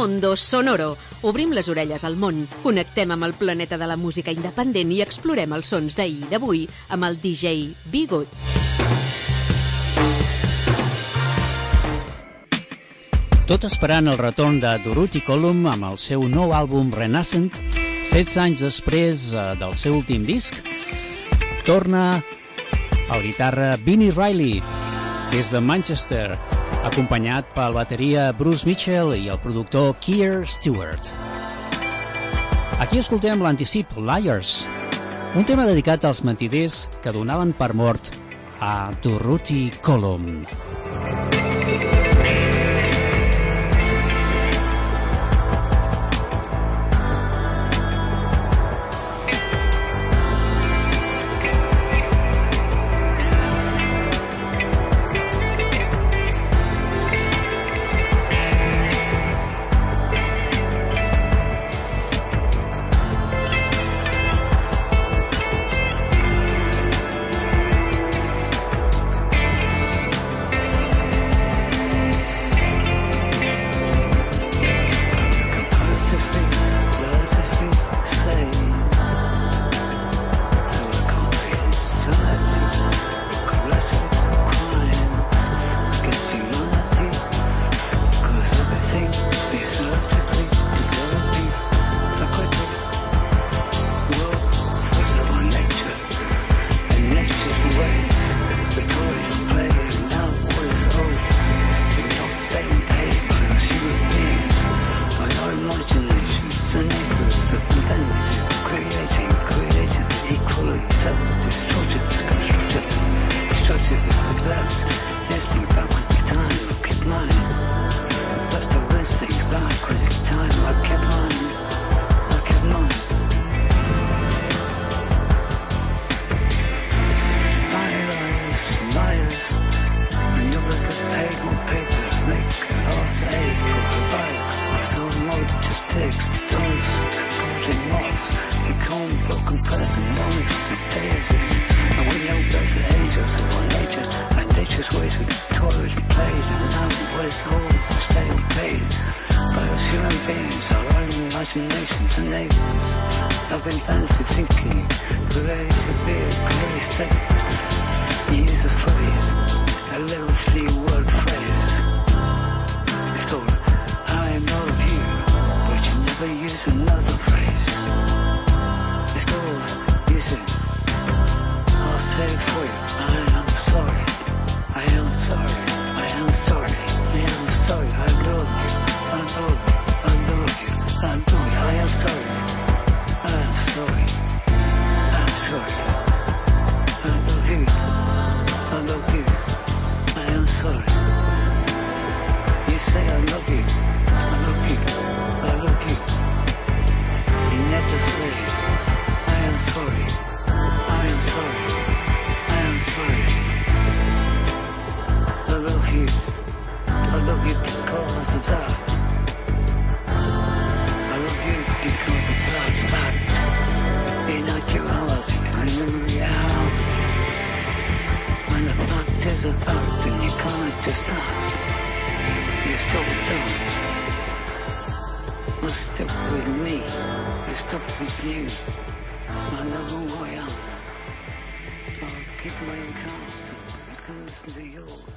Mondo Sonoro. Obrim les orelles al món, connectem amb el planeta de la música independent i explorem els sons d'ahir i d'avui amb el DJ Bigot. Tot esperant el retorn de Durutti Column amb el seu nou àlbum Renascent, 16 anys després del seu últim disc, torna el guitarra Vinnie Riley des de Manchester, acompanyat pel bateria Bruce Mitchell i el productor Keir Stewart. Aquí escoltem l'anticip Liars, un tema dedicat als mentiders que donaven per mort a Durutti Column. Keep my own counsel, I can listen to yours.